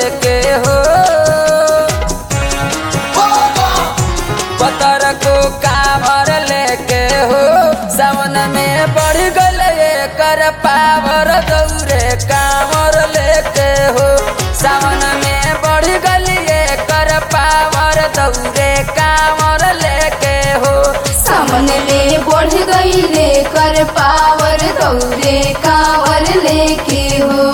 लेके हो पतर को कांवर लेके हो सावन में बढ़ गए कर पावर दौरे कांवर लेके हो सावन में बढ़ गए कर पावर दौरे कांवर लेके हो सावन में बढ़ गई रे कर पावर दौरे कांवर लेके हो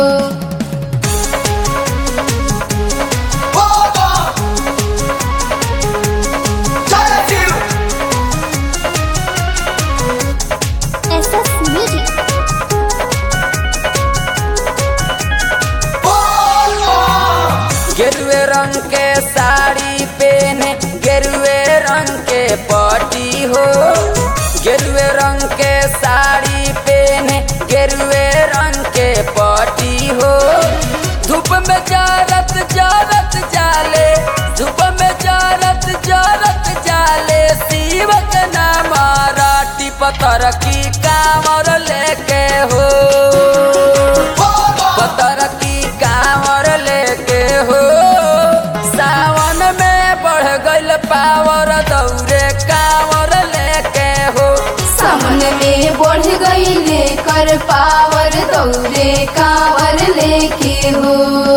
गेरुए रंग के साड़ी पहने गेरुए रंग के पट्टी हो गेरुए रंग के साड़ी पहने गेरुए रंग के पट्टी हो धूप में जारत जारत जाले धूप में जारत जारत जाले शिव के नाम राटी पतर की कांवर लेके हो पतर की कांवर लेके हो सावन में बढ़ गइल पावर दौरे कांवर लेके हो सावन में बढ़ गई रे कर पावर दौरे कांवर लेके हो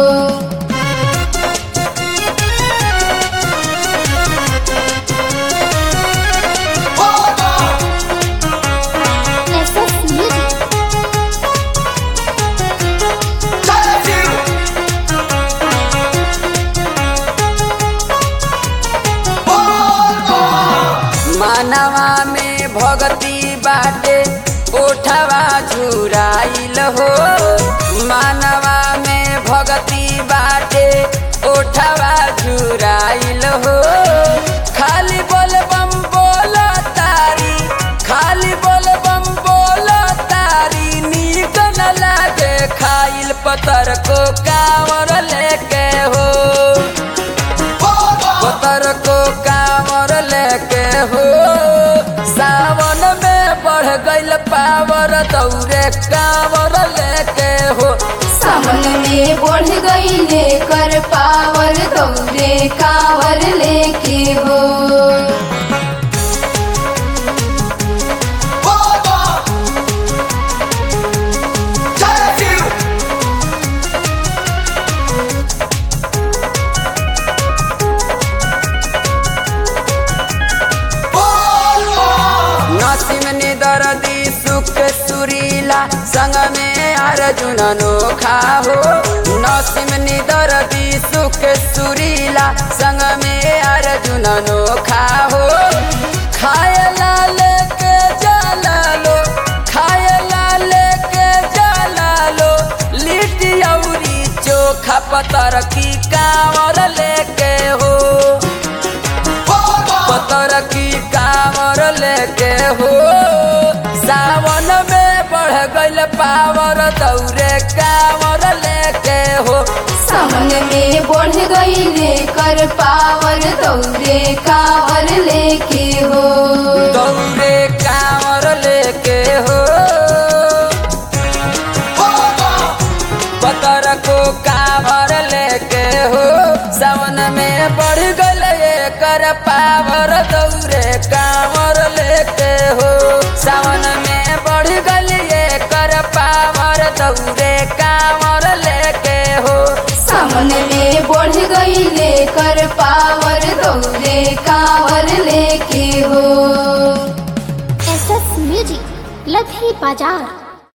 मानवा में भगती बाटे ओठवा झुराइल हो मानवा में भगती बाटे ओठवा झुराइल हो खाली बोल बम बोल तारी खाली बोल बम बोल तारी नीक न लागे खाइल पतर को कांवर लेके हो पतर को कांवर लेके हो सावन में बढ़ गइल पावर दौरे कांवर लेके हो सावन में बढ़ गई रे कर पावर दौरे कांवर लेके हो नसीम दर्दी सुख सुरीला संग में अर्जुन अनोखा हो नसीम दर्दी सुख सुरीला संग में अर्जुन अनोखा हो खाए ला लेके जाला लो खाए ला लेके जाला लो लिट्टी औरी चोखा पतर की कांवर लेके हो पतर की कांवर लेके हो सावन में बढ़ गइल पावर दौरे कांवर लेके हो सावन में बढ़ गई रे कर पावर दौरे कांवर लेके हो दौरे कांवर लेके हो पतर को कांवर लेके हो सावन में बढ़ गइल कर पावर दौरे कांवर लेके हो सावन में बढ़ गइल कर पावर दौरे कांवर लेके हो सावन में बढ़ गई रे कर पावर दौरे कांवर लेके हो SS म्यूजिक लधी बाजार।